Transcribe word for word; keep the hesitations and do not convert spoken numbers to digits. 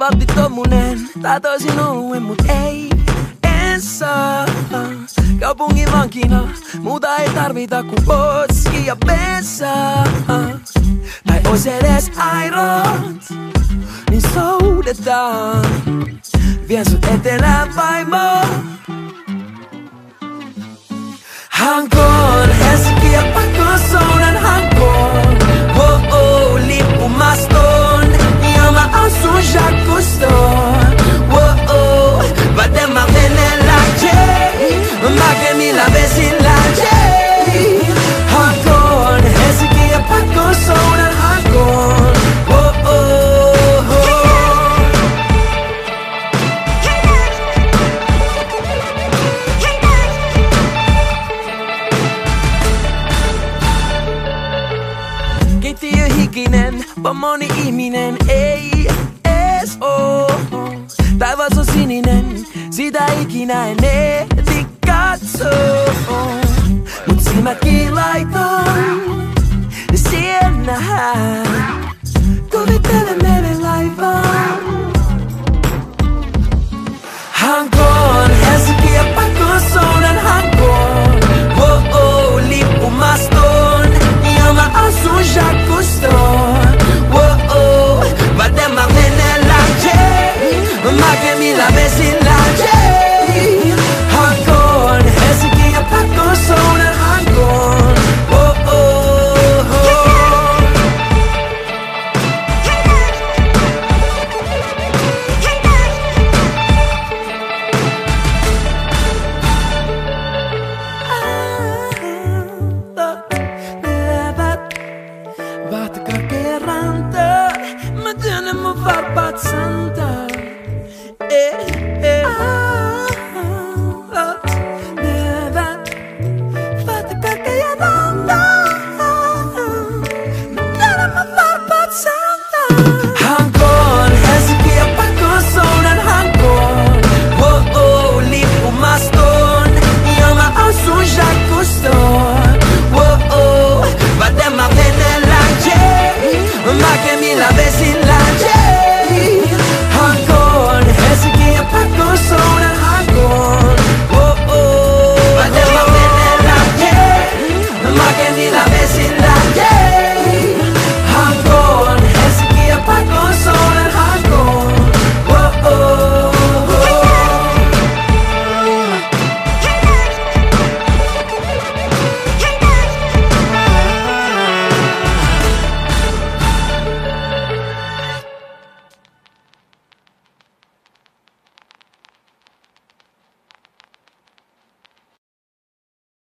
valtti tommonen, tahtoisin oluen mut ei, en saa. Kaupungin vankina, muuta ei tarvita kuin poski ja bensaa. Tai ois edes airot, niin soudetaan. Vien sut etelään vaimoon. Hankoon, Helsinki ja pakkoon, soudan Hankoon. Oh oh, lippumastoon, ja mä asun Jacques Cousteau'n. Oh oh, Vadema venellä J, Magnumilla vesillä J. Hankoon, Helsinki ja pakkoon, soudan Hankoon. Oh oh, oh. Keittiö hikinen, vaan moni ihminen ei ees oo. Taivas on sininen, sitä ikinä en ehdi katsoo. Mut silmätkin laitoin, ja siellä nähdään. Kuvittelemme